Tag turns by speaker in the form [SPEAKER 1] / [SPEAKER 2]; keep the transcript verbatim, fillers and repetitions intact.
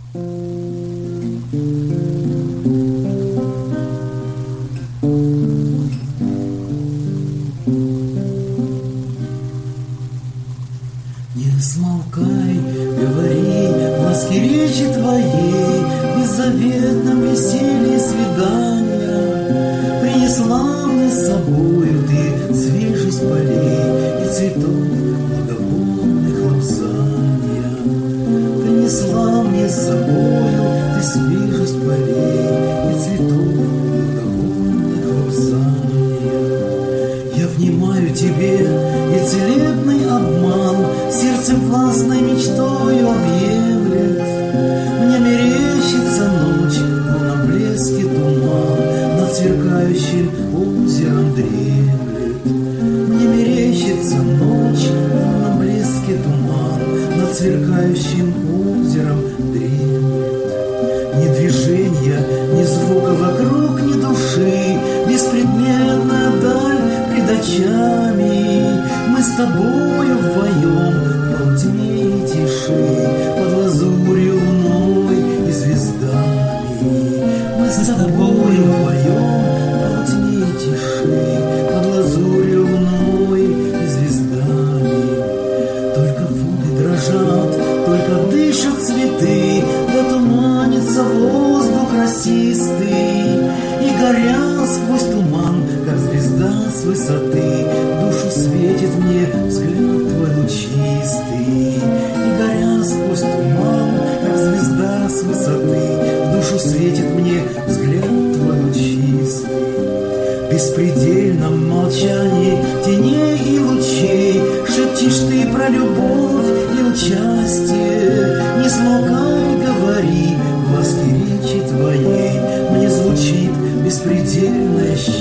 [SPEAKER 1] Не смолкай, говори ласки речи твоей, в беззаветном веселье свидания. Принесла мне с собою ты свежесть полей и цветов благовонных лапсания. Принесла мне с собою ты свежесть полей и цветов благовонных лапсания. Я внимаю тебе, и целебный обман сердцем властной мечтою объемлет. Мне мерещится ночь, в лунном блеске туман над сверкающим озером дремлет. Мне мерещится ночь, в лунном блеске туман над сверкающим озером дремлет. Ни движения, ни звука вокруг, ни души, беспредметная даль пред очами. Мы с тобою вдвоем в полутьме и тиши, под лазурью луной и звездами. Мы с тобою вдвоем в полутьме и тиши, под лазурью луной и звездами. Только воды дрожат, только дышат цветы, да туманится воздух росистый. И горя сквозь туман, как звезда с высоты, душу светит мне взгляд твой лучистый. И горя сквозь туман, как звезда с высоты, душу светит мне взгляд твой лучистый. В беспредельном молчании теней и лучей шепчешь ты про любовь и участие. Не смолкай, говори, в ласке речи твоей мне звучит беспредельное счастье.